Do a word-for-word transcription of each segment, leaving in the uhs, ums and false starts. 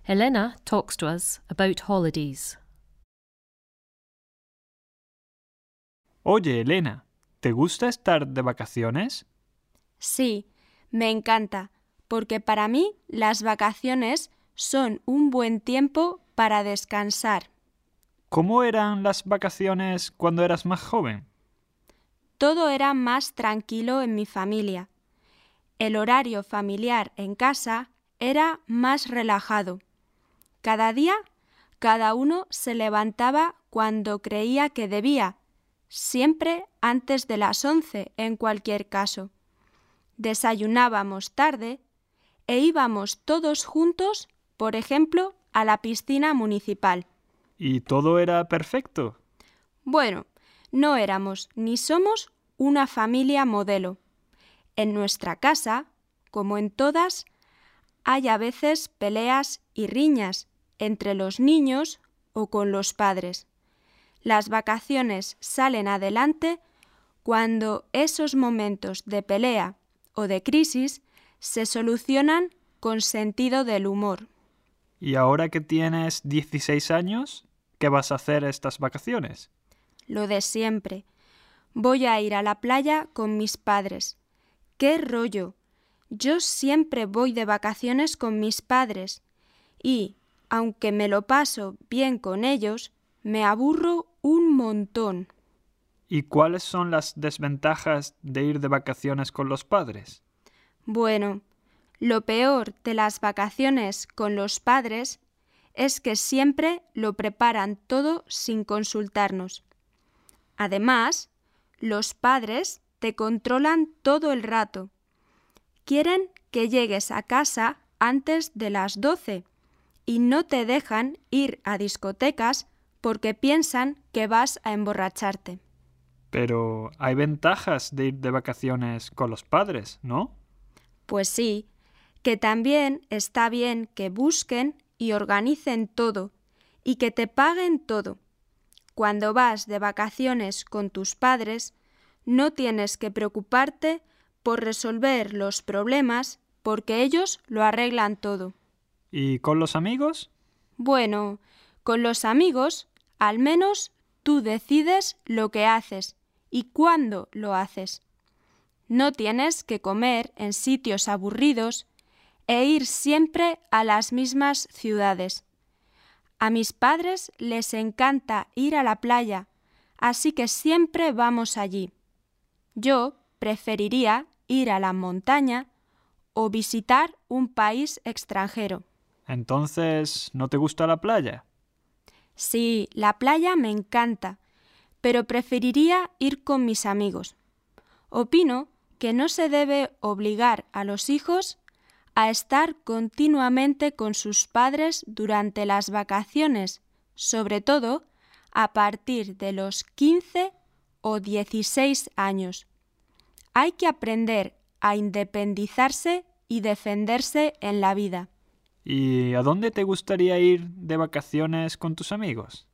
Elena talks to us about holidays. Oye, Elena, ¿te gusta estar de vacaciones? Sí, me encanta, porque para mí las vacaciones son un buen tiempo para descansar. ¿Cómo eran las vacaciones cuando eras más joven? Todo era más tranquilo en mi familia. El horario familiar en casa era más relajado. Cada día, cada uno se levantaba cuando creía que debía, siempre antes de las once en cualquier caso. Desayunábamos tarde e íbamos todos juntos, por ejemplo, a la piscina municipal. ¿Y todo era perfecto? Bueno, no éramos ni somos una familia modelo. En nuestra casa, como en todas, hay a veces peleas y riñas entre los niños o con los padres. Las vacaciones salen adelante cuando esos momentos de pelea o de crisis se solucionan con sentido del humor. ¿Y ahora que tienes dieciséis años, qué vas a hacer estas vacaciones? Lo de siempre. Voy a ir a la playa con mis padres. ¡Qué rollo! Yo siempre voy de vacaciones con mis padres y, aunque me lo paso bien con ellos, me aburro un montón. ¿Y cuáles son las desventajas de ir de vacaciones con los padres? Bueno, lo peor de las vacaciones con los padres es que siempre lo preparan todo sin consultarnos. Además, los padres te controlan todo el rato. Quieren que llegues a casa antes de las doce y no te dejan ir a discotecas porque piensan que vas a emborracharte. Pero hay ventajas de ir de vacaciones con los padres, ¿no? Pues sí, que también está bien que busquen y organicen todo y que te paguen todo. Cuando vas de vacaciones con tus padres, no tienes que preocuparte por resolver los problemas porque ellos lo arreglan todo. ¿Y con los amigos? Bueno, con los amigos, al menos tú decides lo que haces y cuándo lo haces. No tienes que comer en sitios aburridos e ir siempre a las mismas ciudades. A mis padres les encanta ir a la playa, así que siempre vamos allí. Yo preferiría ir a la montaña o visitar un país extranjero. Entonces, ¿no te gusta la playa? Sí, la playa me encanta, pero preferiría ir con mis amigos. Opino que no se debe obligar a los hijos a estar continuamente con sus padres durante las vacaciones, sobre todo a partir de los quince o dieciséis años. Hay que aprender a independizarse y defenderse en la vida. ¿Y a dónde te gustaría ir de vacaciones con tus amigos?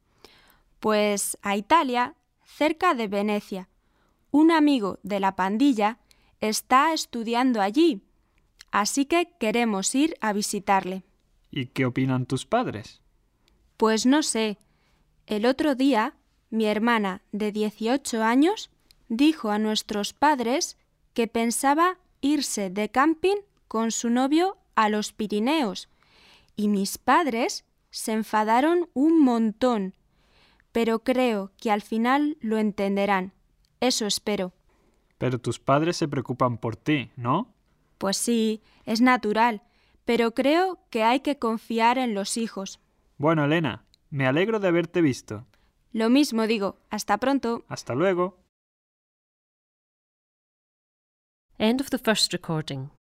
Pues a Italia, cerca de Venecia. Un amigo de la pandilla está estudiando allí, así que queremos ir a visitarle. ¿Y qué opinan tus padres? Pues no sé. El otro día, mi hermana de dieciocho años dijo a nuestros padres que pensaba irse de camping con su novio a los Pirineos, y mis padres se enfadaron un montón, pero creo que al final lo entenderán. Eso espero. Pero tus padres se preocupan por ti, ¿no? Pues sí, es natural, pero creo que hay que confiar en los hijos. Bueno, Elena, me alegro de haberte visto. Lo mismo digo. Hasta pronto. Hasta luego. End of the first recording.